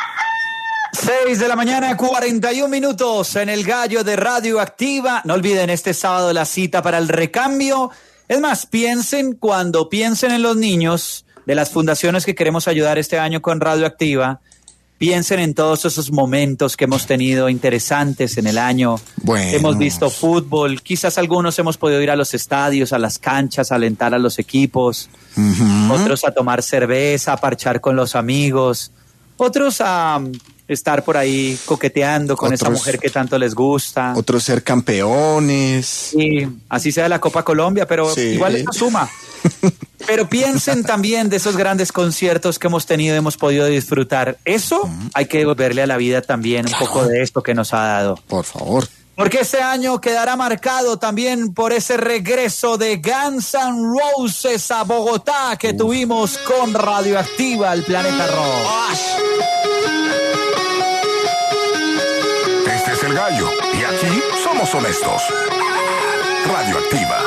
6 de la mañana, 41 minutos en el Gallo de Radioactiva. No olviden este sábado la cita para el recambio. Es más, cuando piensen en los niños de las fundaciones que queremos ayudar este año con Radioactiva, piensen en todos esos momentos que hemos tenido interesantes en el año. Bueno. Hemos visto fútbol, quizás algunos hemos podido ir a los estadios, a las canchas, a alentar a los equipos, otros a tomar cerveza, a parchar con los amigos, otros a estar por ahí coqueteando con esa mujer que tanto les gusta. Otros ser campeones. Y así sea la Copa Colombia, pero igual eso suma. Pero piensen también de esos grandes conciertos que hemos tenido y hemos podido disfrutar. Eso hay que devolverle a la vida también un poco de esto que nos ha dado. Por favor. Porque este año quedará marcado también por ese regreso de Guns N' Roses a Bogotá que tuvimos con Radioactiva, el Planeta Rock. Este es el Gallo, y aquí somos honestos. Radioactiva.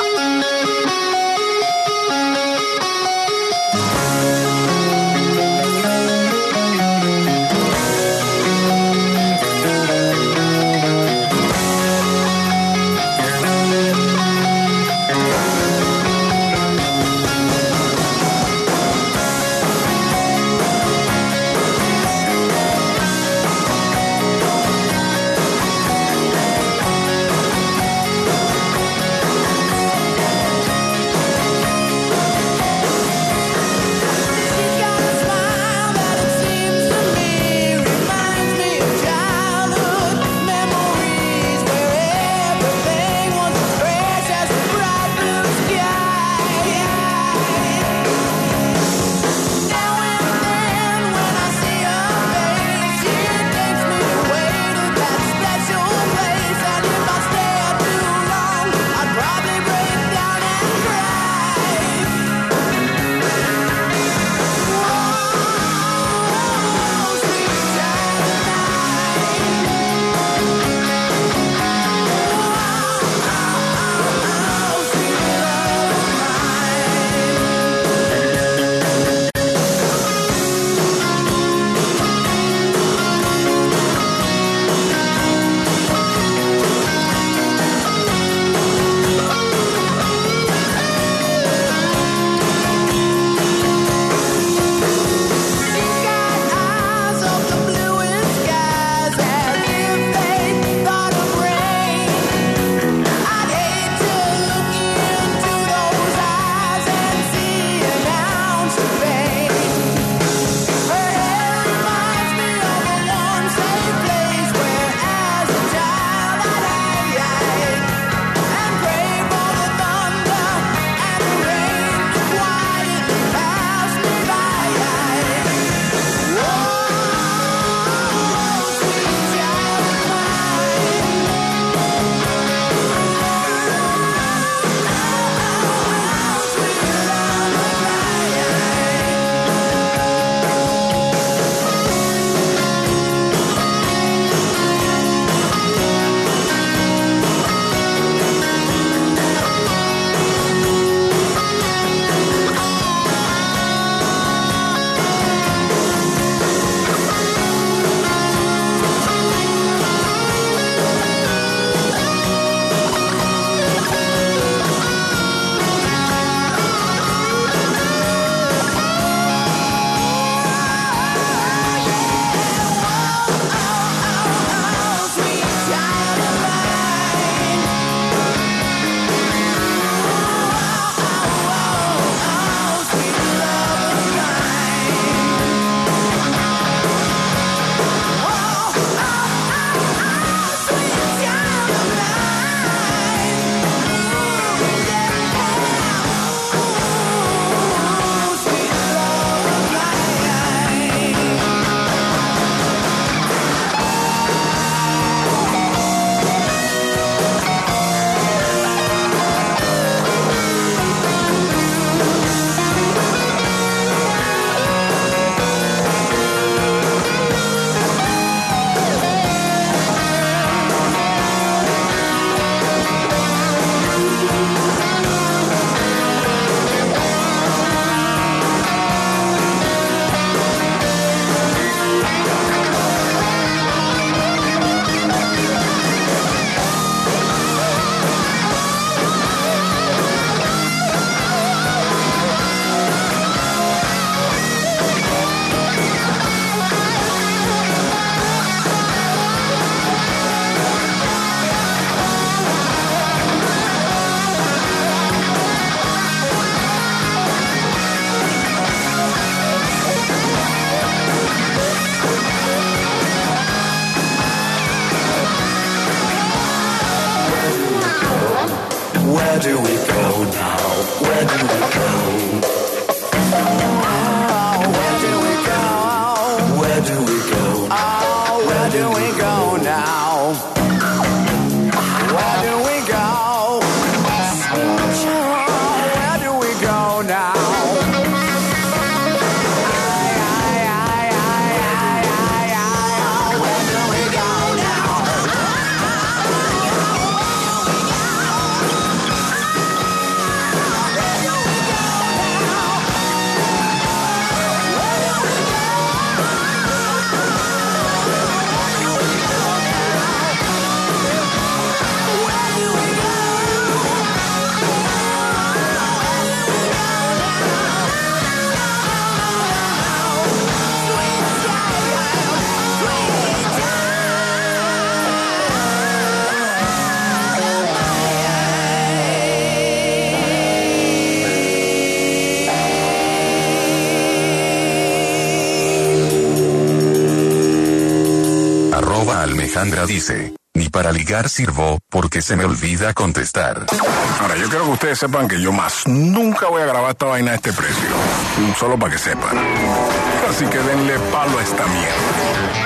Alejandra dice, ni para ligar sirvo porque se me olvida contestar. Ahora, yo quiero que ustedes sepan que yo más nunca voy a grabar esta vaina a este precio. Solo para que sepan. Así que denle palo a esta mierda.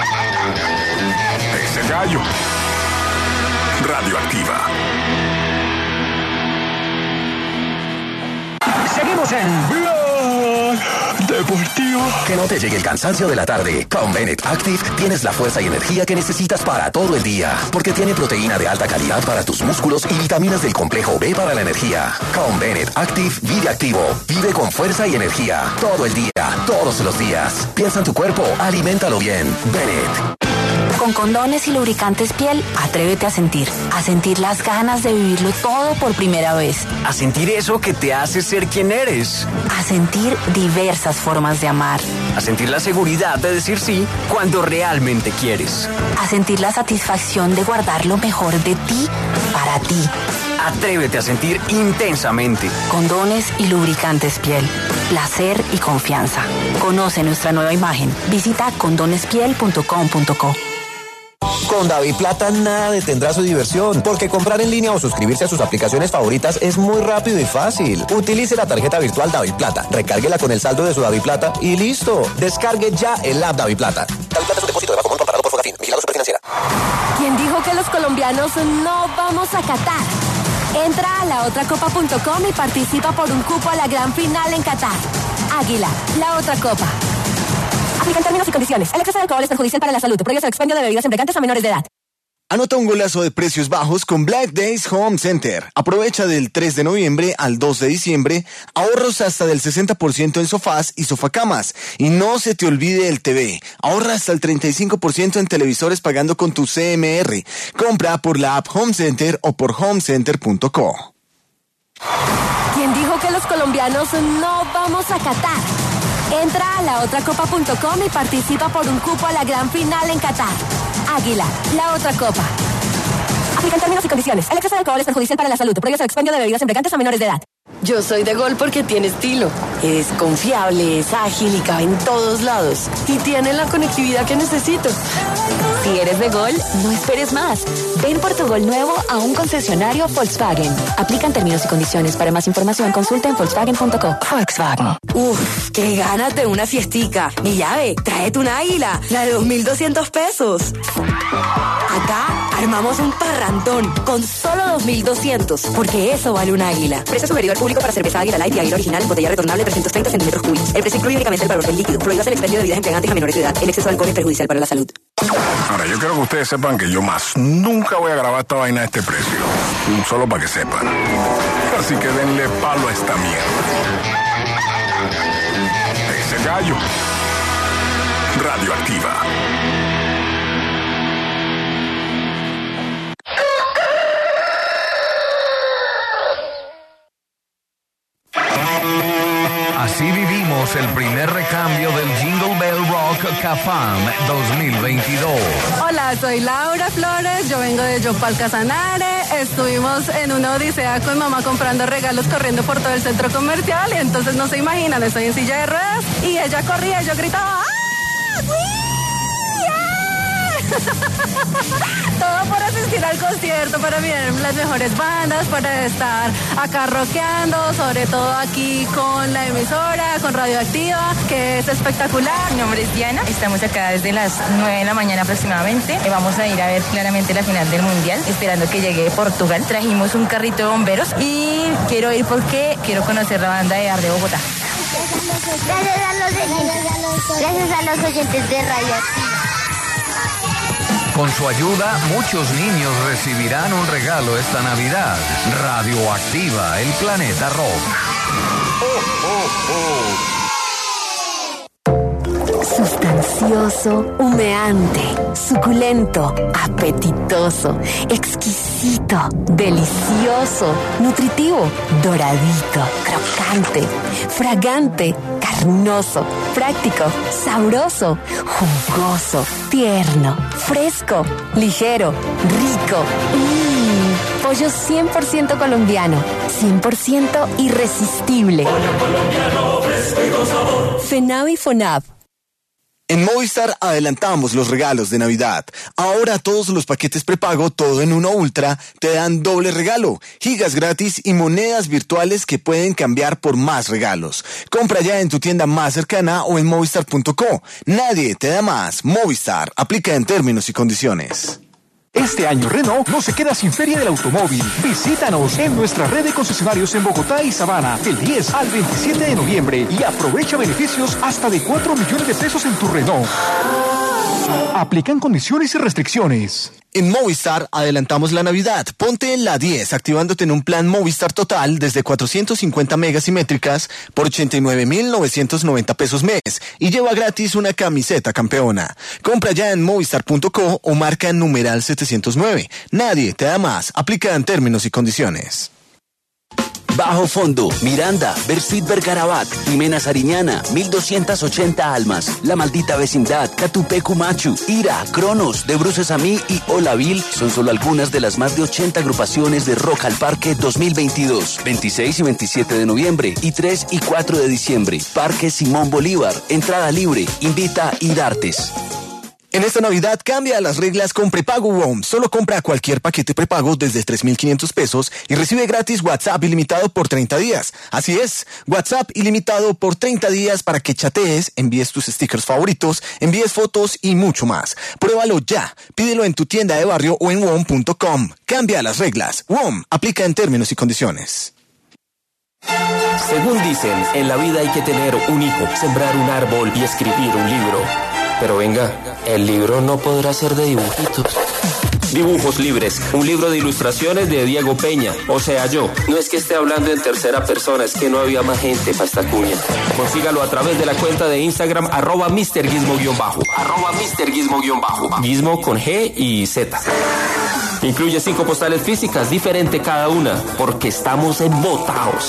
Ese gallo. Radioactiva. Seguimos en Blog Deportivo. Que no te llegue el cansancio de la tarde. Con Bennett Active tienes la fuerza y energía que necesitas para todo el día. Porque tiene proteína de alta calidad para tus músculos y vitaminas del complejo B para la energía. Con Bennett Active, vive activo. Vive con fuerza y energía. Todo el día, todos los días. Piensa en tu cuerpo, aliméntalo bien. Bennett. Con condones y lubricantes piel, atrévete a sentir las ganas de vivirlo todo por primera vez. A sentir eso que te hace ser quien eres. A sentir diversas formas de amar. A sentir la seguridad de decir sí cuando realmente quieres. A sentir la satisfacción de guardar lo mejor de ti para ti. Atrévete a sentir intensamente. Condones y lubricantes piel. Placer y confianza. Conoce nuestra nueva imagen. Visita condonespiel.com.co. Con DaviPlata nada detendrá su diversión, porque comprar en línea o suscribirse a sus aplicaciones favoritas es muy rápido y fácil. Utilice la tarjeta virtual DaviPlata, recárguela con el saldo de su DaviPlata y listo. Descargue ya el app DaviPlata. DaviPlata es un depósito de bajo monto comparado por Fogafín. Vigilado Superfinanciera. ¿Quién dijo que los colombianos no vamos a Qatar? Entra a laotracopa.com y participa por un cupo a la gran final en Qatar. Águila, la otra copa. Aplican términos y condiciones. El exceso de alcohol es perjudicial para la salud. Prohíbe el expendio de bebidas embriagantes a menores de edad. Anota un golazo de precios bajos con Black Days Home Center. Aprovecha del 3 de noviembre al 2 de diciembre. Ahorros hasta del 60% en sofás y sofacamas. Y no se te olvide el TV. Ahorra hasta el 35% en televisores pagando con tu CMR. Compra por la app Home Center o por homecenter.co. ¿Quién dijo que los colombianos no vamos a Qatar? Entra a laotracopa.com y participa por un cupo a la gran final en Qatar. Águila, la otra copa. Aplican términos y condiciones. El exceso de alcohol es perjudicial para la salud. Prohíbe el expendio de bebidas embriagantes a menores de edad. Yo soy de Gol porque tiene estilo. Es confiable, es ágil y cabe en todos lados. Y tiene la conectividad que necesito. Si eres de Gol, no esperes más. Ven por tu Gol nuevo a un concesionario Volkswagen. Aplican términos y condiciones. Para más información, consulta en Volkswagen.co. Volkswagen. Uf, qué ganas de una fiestica. Mi llave, tráete una águila. La de 2.200 pesos. Acá armamos un parrandón con solo 2.200. Porque eso vale un águila. Precio sugerido al público para cerveza Águila Light y Águila Original en botella retornable 330 centímetros cúbicos. El precio incluye únicamente el valor del líquido. Prohíbas el expendio de bebidas embriagantes a menores de edad. El exceso de alcohol es perjudicial para la salud. Ahora, yo quiero que ustedes sepan que yo más nunca voy a grabar esta vaina a este precio. Solo para que sepan. Así que denle palo a esta mierda. Ese gallo. Radioactiva. Así vivimos el primer recambio del Jingle Bell Rock CAFAM 2022. Hola, soy Laura Flores, yo vengo de Yopal Casanare. Estuvimos en una odisea con mamá comprando regalos, corriendo por todo el centro comercial. Y entonces no se imaginan, estoy en silla de ruedas y ella corría y yo gritaba ¡ah! ¡Sí! Todo por asistir al concierto, para ver las mejores bandas, para estar acá rockeando, sobre todo aquí con la emisora, con Radioactiva, que es espectacular. Mi nombre es Diana, estamos acá desde las 9 de la mañana aproximadamente. Vamos a ir a ver claramente la final del Mundial, esperando que llegue Portugal. Trajimos un carrito de bomberos y quiero ir porque quiero conocer la banda de Arde Bogotá. Gracias a los oyentes de Radioactiva. Con su ayuda, muchos niños recibirán un regalo esta Navidad. Radioactiva, el planeta rock. Sustancioso, humeante, suculento, apetitoso, exquisito, delicioso, nutritivo, doradito, crocante, fragante, carnoso, práctico, sabroso, jugoso, tierno, fresco, ligero, rico. Pollo 100% colombiano, 100% irresistible. Pollo colombiano, fresco y con sabor. FENAV y FONAV. En Movistar adelantamos los regalos de Navidad. Ahora todos los paquetes prepago Todo en Uno Ultra te dan doble regalo, gigas gratis y monedas virtuales que pueden cambiar por más regalos. Compra ya en tu tienda más cercana o en movistar.co. Nadie te da más. Movistar. Aplica en términos y condiciones. Este año Renault no se queda sin Feria del Automóvil. Visítanos en nuestra red de concesionarios en Bogotá y Sabana del 10 al 27 de noviembre y aprovecha beneficios hasta de 4 millones de pesos en tu Renault. Aplican condiciones y restricciones. En Movistar adelantamos la Navidad. Ponte en la 10 activándote en un plan Movistar Total desde 450 megasimétricas por 89.990 pesos mes y lleva gratis una camiseta campeona. Compra ya en movistar.co o marca en numeral 709. Nadie te da más. Aplica en términos y condiciones. Bajo Fondo, Miranda, Bersuit Bergarabat, Jimena Sariñana, 1280 Almas, La Maldita Vecindad, Catupecu Machu, Ira, Cronos, De Bruces a mí y Olavil son solo algunas de las más de 80 agrupaciones de Rock al Parque 2022, 26 y 27 de noviembre y 3 y 4 de diciembre. Parque Simón Bolívar, entrada libre, invita IDARTES. En esta Navidad cambia las reglas con prepago WOM. Solo compra cualquier paquete prepago desde 3.500 pesos y recibe gratis WhatsApp ilimitado por 30 días. Así es, WhatsApp ilimitado por 30 días para que chatees, envíes tus stickers favoritos, envíes fotos y mucho más. Pruébalo ya. Pídelo en tu tienda de barrio o en WOM.com. Cambia las reglas. WOM aplica en términos y condiciones. Según dicen, en la vida hay que tener un hijo, sembrar un árbol y escribir un libro. Pero venga, el libro no podrá ser de dibujitos. Dibujos Libres, un libro de ilustraciones de Diego Peña, o sea yo. No es que esté hablando en tercera persona, es que no había más gente para esta cuña. Consígalo a través de la cuenta de Instagram @MrGizmo_, @MrGizmo_, Gizmo con G y Z. Incluye 5 postales físicas, diferente cada una, porque estamos embotados.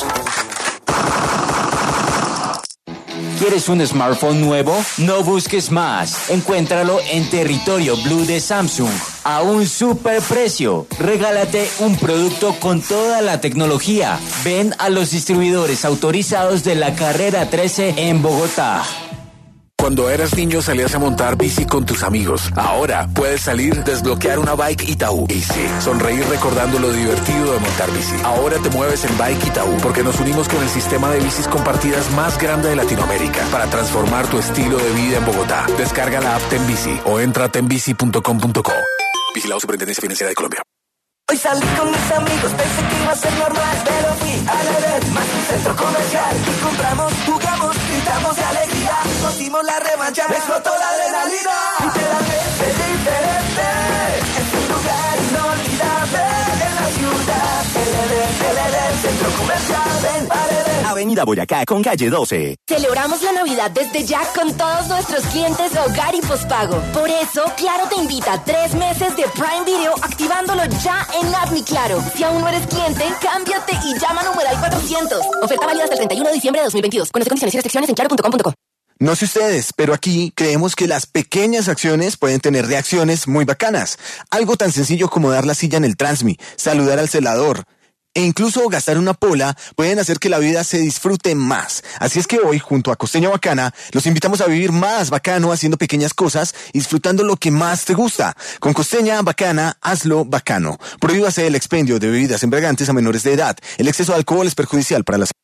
¿Quieres un smartphone nuevo? No busques más. Encuéntralo en Territorio Blue de Samsung a un super precio. Regálate un producto con toda la tecnología. Ven a los distribuidores autorizados de la Carrera 13 en Bogotá. Cuando eras niño salías a montar bici con tus amigos. Ahora puedes salir, desbloquear una Bike Itaú. Y sí, sonreír recordando lo divertido de montar bici. Ahora te mueves en Bike Itaú porque nos unimos con el sistema de bicis compartidas más grande de Latinoamérica para transformar tu estilo de vida en Bogotá. Descarga la app Tenbici o entra a tenbici.com.co. Vigilado Superintendencia Financiera de Colombia. Hoy salí con mis amigos, pensé que iba a ser normal, pero fui a la red, más un centro comercial. Y compramos, jugamos, gritamos de alegría. Nos dimos la revancha, explotó la adrenalina. Literalmente diferente, es un lugar inolvidable en la ciudad. El centro comercial, ven, Avenida Boyacá con calle 12. Celebramos la Navidad desde ya con todos nuestros clientes de hogar y pospago. Por eso, Claro te invita a 3 meses de Prime Video activándolo ya en App Mi Claro. Si aún no eres cliente, cámbiate y llama numeral 400. Oferta válida hasta el 31 de diciembre de 2022. Conoce condiciones y restricciones en claro.com.co. No sé ustedes, pero aquí creemos que las pequeñas acciones pueden tener reacciones muy bacanas. Algo tan sencillo como dar la silla en el Transmi, saludar al celador e incluso gastar una pola pueden hacer que la vida se disfrute más. Así es que hoy, junto a Costeña Bacana, los invitamos a vivir más bacano haciendo pequeñas cosas y disfrutando lo que más te gusta. Con Costeña Bacana, hazlo bacano. Prohíbase el expendio de bebidas embriagantes a menores de edad. El exceso de alcohol es perjudicial para la salud.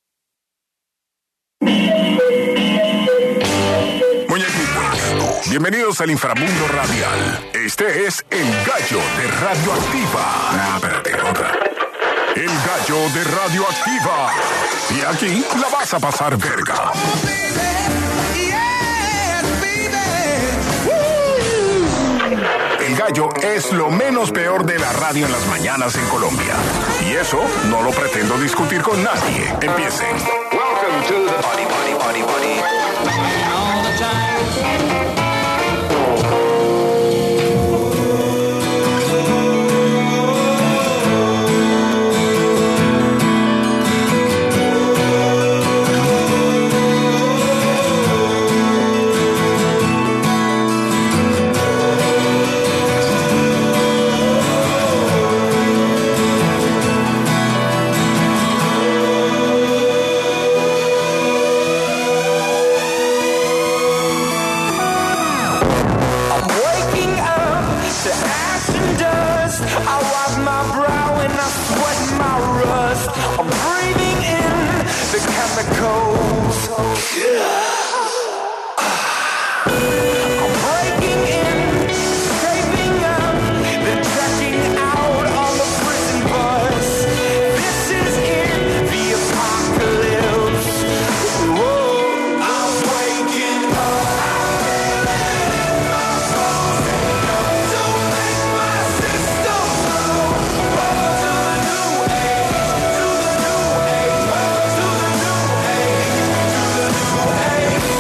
Bienvenidos al inframundo radial. Este es El Gallo de Radioactiva. Espérate, otra. El Gallo de Radioactiva. Y aquí la vas a pasar verga. El Gallo es lo menos peor de la radio en las mañanas en Colombia. Y eso no lo pretendo discutir con nadie. Empiecen. Welcome to the